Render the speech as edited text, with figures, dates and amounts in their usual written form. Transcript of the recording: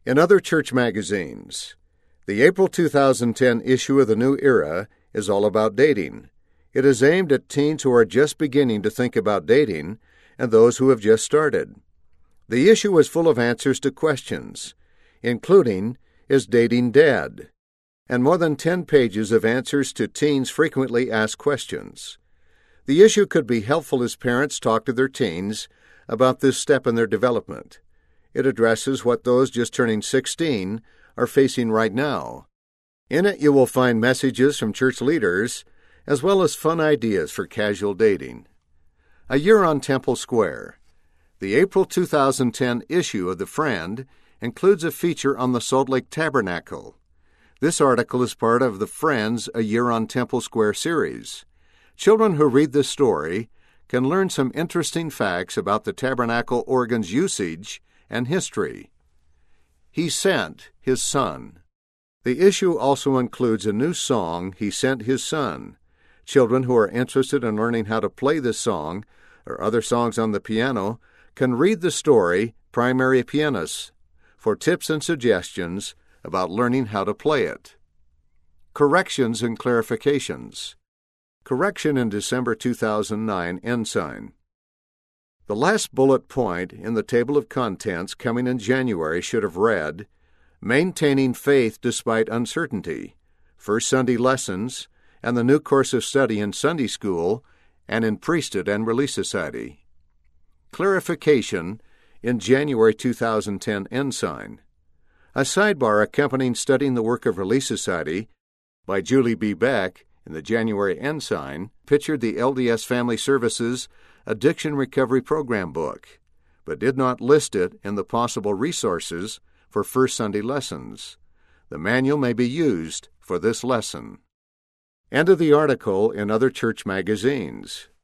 In other church magazines, the April 2010 issue of the New Era is all about dating. It is aimed at teens who are just beginning to think about dating and those who have just started. The issue is full of answers to questions, including, is dating dead? And more than 10 pages of answers to teens' frequently asked questions. The issue could be helpful as parents talk to their teens about this step in their development. It addresses what those just turning 16 are facing right now. In it, you will find messages from church leaders, as well as fun ideas for casual dating. A Year on Temple Square. The April 2010 issue of The Friend includes a feature on the Salt Lake Tabernacle. This article is part of The Friend's A Year on Temple Square series. Children who read this story can learn some interesting facts about the tabernacle organ's usage and history. He Sent His Son. The issue also includes a new song, He Sent His Son. Children who are interested in learning how to play this song or other songs on the piano can read the story, Primary Pianists, for tips and suggestions about learning how to play it. Corrections and clarifications. Correction in December 2009 Ensign. The last bullet point in the table of contents coming in January should have read, Maintaining Faith Despite Uncertainty, First Sunday Lessons, and the new course of study in Sunday School and in Priesthood and Relief Society. Clarification in January 2010 Ensign. A sidebar accompanying Studying the Work of Relief Society by Julie B. Beck in the January Ensign pictured the LDS Family Services Addiction Recovery Program book, but did not list it in the possible resources for First Sunday Lessons. The manual may be used for this lesson. End of the article in other church magazines.